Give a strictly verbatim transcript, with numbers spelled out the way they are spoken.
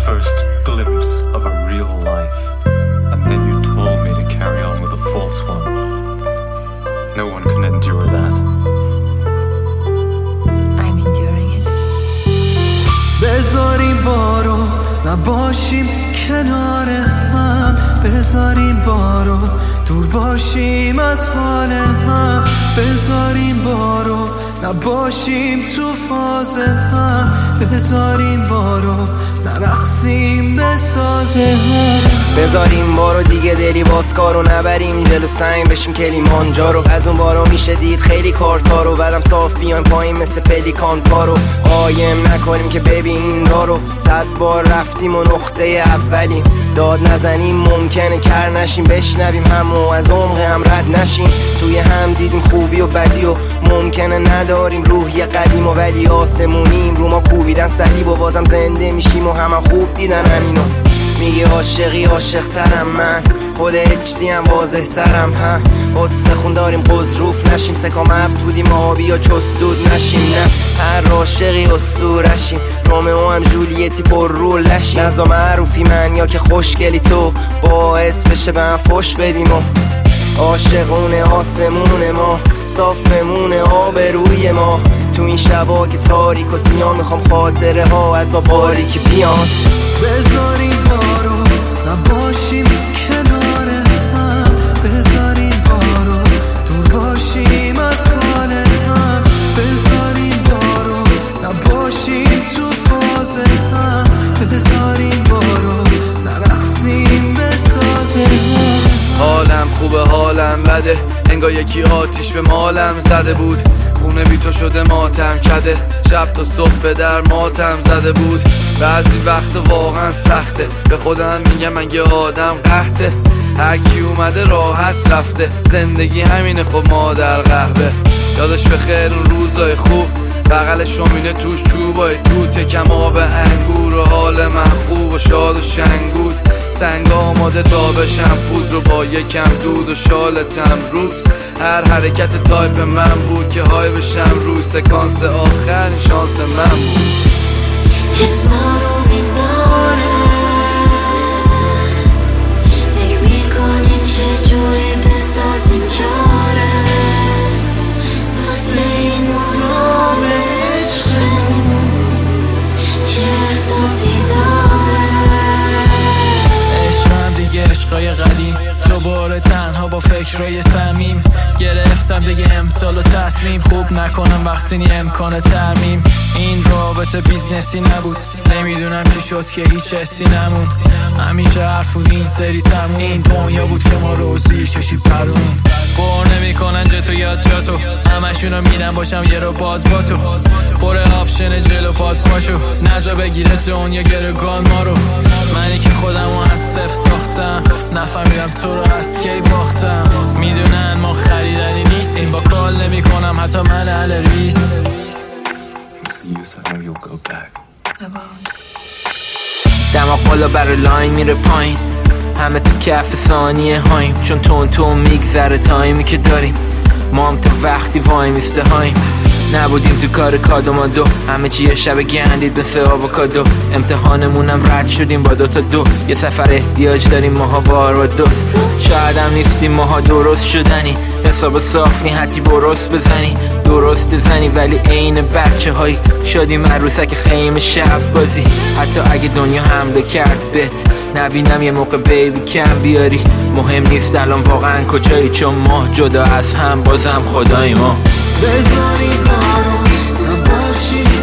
first glimpse of a real life, and then you told me to carry on with a false one. No one can endure that. I'm enduring it. بذاریم بارو نباشیم کنار هم، بذاریم بارو دور باشیم از حال هم، بذاریم بارو نباشیم تو فاز هم، بذاریم بارو نرقصیم به ساز هم، بذاریم بارو دیگه دلی بازکارو نبریم جلو سنگ بشیم کلیمانجارو. از اون بارو میشه دید خیلی کارتارو، بعدم صاف بیایم پایین مثل پلیکان پارو. قایم نکنیم که ببین دارو، صد بار رفتیم و نقطه اولیم. داد نزنیم ممکنه کر نشیم، بشنویم همو از عمق هم رد نشیم. توی هم دیدیم خوبی و بدی و ممکنه نداریم روحی قدیم و ولی آسمونیم. رو ما کوبیدن صلیب و بازم زنده میشیم و همه خوب دیدن همینو. میگی عاشقی عاشق ترم من، خود اچدی هم واضح ترم هم. استخون داریم قضروف نشیم، سکا مبس بودیم آبی یا چستود نشیم. نه هر عاشقی اسطورشیم، رومئو هم جولیتی پر رول نشیم. نزا معروفی من یا که خوشگلی تو، باعث بشه به هم فش بدیم و عاشقونه آسمون ما صاف بمونه آبروی ما. تو این شبا که تاریک و سیاه میخوام خاطره ها از آباری که بیان. بذاریم بارو نباشیم کنار هم، بذاریم بارو دور باشیم از حال هم، بذاریم بارو نباشیم تو فاز هم، بذاریم بارو نرقصیم به ساز هم. حالم خوبه حالم بده، انگار یکی آتیش به مالم زده بود. خونه بی تو شده ماتم کده، شب تا صبح به در ماتم زده بود. بعضی وقت واقعا سخته، به خودم میگم من یه آدم قحطه. هر کی اومده راحت رفته، زندگی همینه خب مادر قهوه. یادش بخیر اون روزای خوب، بغل شومینه توش چوبای توته کم آب انگور و حال من خوب و شاد و شنگول. سنگ آماده تا بشم پود رو با یکم دود و شالتم روز. هر حرکت تایپ من بود که های بشم روی سکانس آخر شانس من بود. هزارو میباره فکر میکنیم چجوری بسازیم جاره واسه این مدام عشقمون چه احساسی داره. عشقم دیگه عشقای قدیم، دوباره تنها با فکرای صمیم. گرفتم دیگه امسال و تصمیم، خوب نکنم وقتی نی امکان ترمیم. این رابطه بیزنسی نبود، نمیدونم چی شد که هیچ حسی نموند. همیشه حرف بود این سری تموم، این دنیا بود که ما روزی ششی پرون. بر نمیکنن جتو یاد جاتو، همشونو میرم باشم یه رو باز با تو. پر آپشن جلو پاد پاشو، نجا بگیره دنیا گرگان ما رو. منی که خودمو از صفر ساختم، نفهمیدم تو رو از کی باختم. میدونن ما خریدنی نیستیم، با کال نمی کنم حتی من اهل ریس. دماغ بالا برای لاین میره پایین، همه تو کف ثانیه هاییم. چون تون تون میگذره تایمی که داریم، ما هم تا وقتی وای میسته هاییم. نبودیم تو کار کادومادو، همه چی یه شب گندید مثل آووکادو. امتحانمونم رد شدیم با دوتا دو، یه سفر احتیاج داریم ماها بار و دوست. شاید هم نیستیم ماها درست شدنی، حساب صاف نی حتی برست بزنی. درست زنی ولی عین بچه هایی شدیم عروسک خیمه شب بازی. حتی اگه دنیا حمله کرد بهت نبینم یه موقع بیبی کم بیاری. مهم نیست الان واقعا کجایی، چون ما جدا از هم بازم خدای ما. بذاریم بارو نباشیم